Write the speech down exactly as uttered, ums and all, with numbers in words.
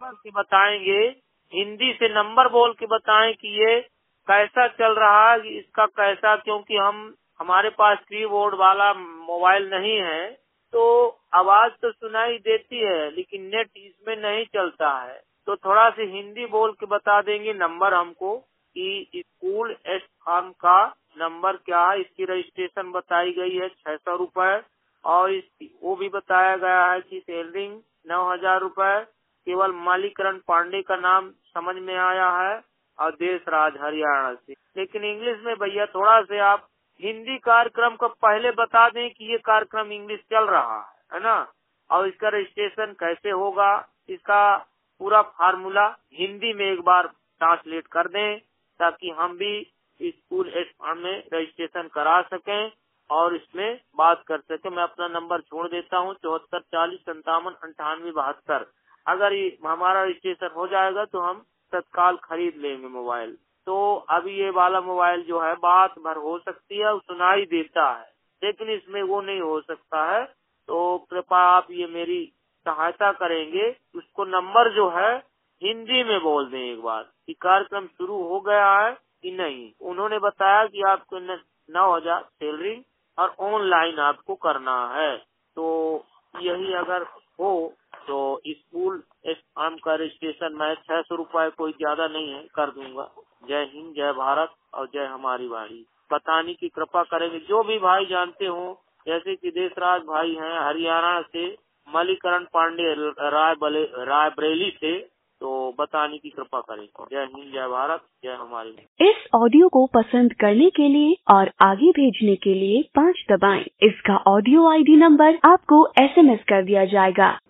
कि बताएंगे, हिंदी से नंबर बोल के बताएं कि ये कैसा चल रहा है, इसका कैसा, क्योंकि हम हमारे पास कीबोर्ड वाला मोबाइल नहीं है, तो आवाज तो सुनाई देती है लेकिन नेट इसमें नहीं चलता है। तो थोड़ा सी हिंदी बोल के बता देंगे नंबर हमको कि स्कूल एस फार्म का नंबर क्या है। इसकी रजिस्ट्रेशन बताई गई है छह सौ रूपये और इस वो भी बताया गया है कि सैलरी नौ हजार रूपये। केवल मालीकरण पांडे का नाम समझ में आया है और देश राज हरियाणा से। लेकिन इंग्लिश में भैया थोड़ा से आप हिंदी कार्यक्रम को पहले बता दें कि ये कार्यक्रम इंग्लिश चल रहा है, है ना, और इसका रजिस्ट्रेशन कैसे होगा, इसका पूरा फार्मूला हिंदी में एक बार ट्रांसलेट कर दें ताकि हम भी स्कूल एस फार्म में रजिस्ट्रेशन करा सकें और इसमें बात कर सकें। मैं अपना नंबर छोड़ देता हूँ, चौहत्तर चालीस संतावन अंठानवे बहत्तर। अगर ये हमारा रजिस्ट्रेशन हो जाएगा तो हम तत्काल खरीद लेंगे मोबाइल। तो अभी ये वाला मोबाइल जो है बात भर हो सकती है, सुनाई देता है, लेकिन इसमें वो नहीं हो सकता है। तो कृपया आप ये मेरी सहायता करेंगे, उसको नंबर जो है हिंदी में बोल दें एक बार कि कार्यक्रम शुरू हो गया है कि नहीं। उन्होंने बताया कि आपको नौ हजार सैलरी और ऑनलाइन आपको करना है। तो यही अगर हो तो स्कूल एस फार्म का रजिस्ट्रेशन मैं छह सौ रूपये कोई ज्यादा नहीं है कर दूंगा। जय हिंद, जय भारत और जय हमारी वाणी। बताने की कृपा करेंगे जो भी भाई जानते हो, जैसे कि देशराज भाई हैं हरियाणा से, मालीकरण पांडे राय रायबरेली से, तो बताने की कृपा करेंगे। जय हिंद, जय भारत, जय हमारी। इस ऑडियो को पसंद करने के लिए और आगे भेजने के लिए पाँच दबाएं। इसका ऑडियो आईडी नंबर आपको एसएमएस कर दिया जाएगा।